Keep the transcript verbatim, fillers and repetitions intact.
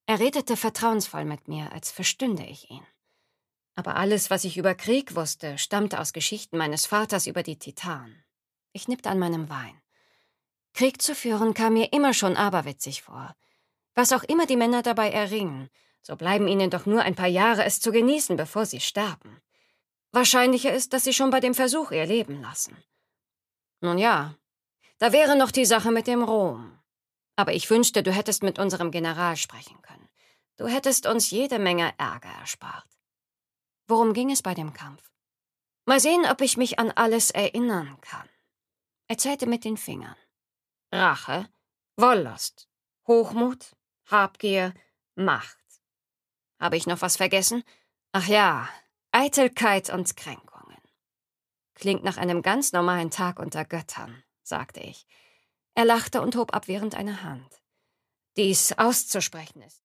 Er redete vertrauensvoll mit mir, als verstünde ich ihn. Aber alles, was ich über Krieg wusste, stammte aus Geschichten meines Vaters über die Titanen. Ich nippte an meinem Wein. Krieg zu führen kam mir immer schon aberwitzig vor. Was auch immer die Männer dabei erringen, so bleiben ihnen doch nur ein paar Jahre, es zu genießen, bevor sie sterben. Wahrscheinlicher ist, dass sie schon bei dem Versuch ihr Leben lassen. Nun ja, da wäre noch die Sache mit dem Ruhm. Aber ich wünschte, du hättest mit unserem General sprechen können. Du hättest uns jede Menge Ärger erspart. Worum ging es bei dem Kampf? Mal sehen, ob ich mich an alles erinnern kann. Er zählte mit den Fingern. Rache, Wollust, Hochmut, Habgier, Macht. Habe ich noch was vergessen? Ach ja, Eitelkeit und Kränkungen. Klingt nach einem ganz normalen Tag unter Göttern, sagte ich. Er lachte und hob abwehrend eine Hand. Dies auszusprechen ist